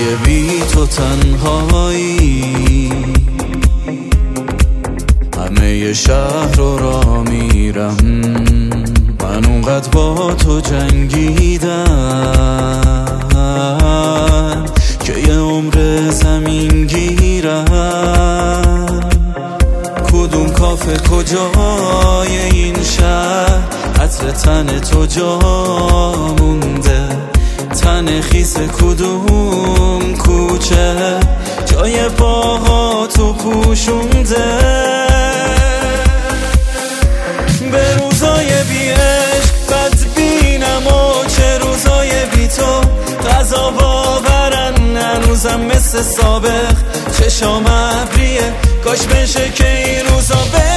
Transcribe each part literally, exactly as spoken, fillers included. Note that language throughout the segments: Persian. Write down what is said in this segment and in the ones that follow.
روزای بی تو تنهایی، همه شهر رو را میرم، من اونقدر با تو جنگیدم که یه عمر زمین گیرم. کدوم کافه کجای این شهر، عطر تن تو جا مونده، تن خیس کدوم کوچه جای پاها تو پوشونده. به روزای بی عشق بد بینم و چه روزای بی تو غذا باورن، هنوزم مثل سابق چشام ابریه، کاش بشه که این روزا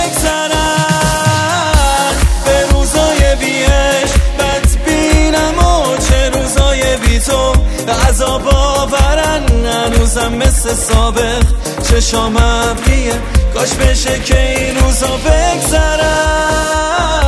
بگذرن. به روزای بی عشق بد بینم و چه روزای بی تو غذا باورن، هنوزم مثل سابق چشام ابریه، کاش بشه که این روزا بگذرن.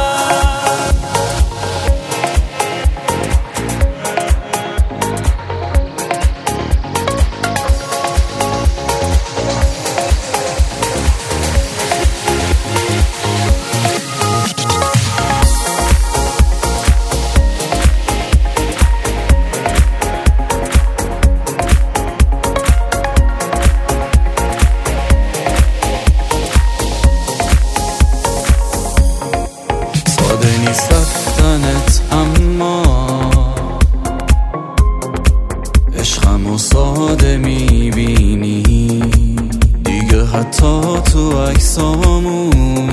ساده نیست رفتنت، اما عشقم و ساده میبینی دیگه، حتی تو عکسامون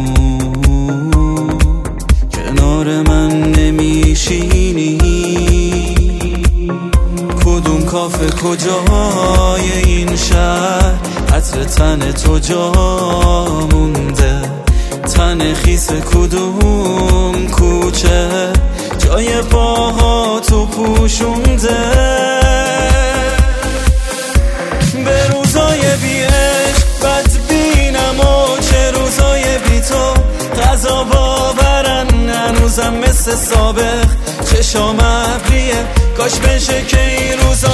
کنار من نمیشینی. کدوم کافه کجای این شهر، عطر تن تو جا مونده، تن خیس کدوم کوچه جای پاها تو پوشونده. به روزای بی عشق بد بینم و چه روزای بی تو غذا باورن، هنوزم مثل سابق چشام ابریه، کاش بشه که این روزا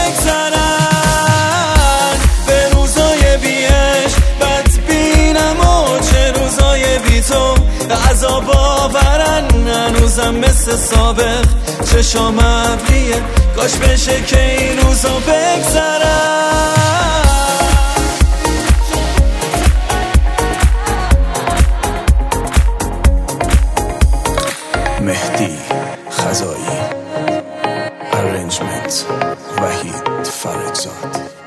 بگذرن. به روزای بی عشق بد بینم و چه روزای بی تو غذا باورن، هنوزم مثل سابق چشام ابریه، کاش بشه که این روزا بگذرن. مهدی خزایی، ارنجمنت وحید فرجزاد.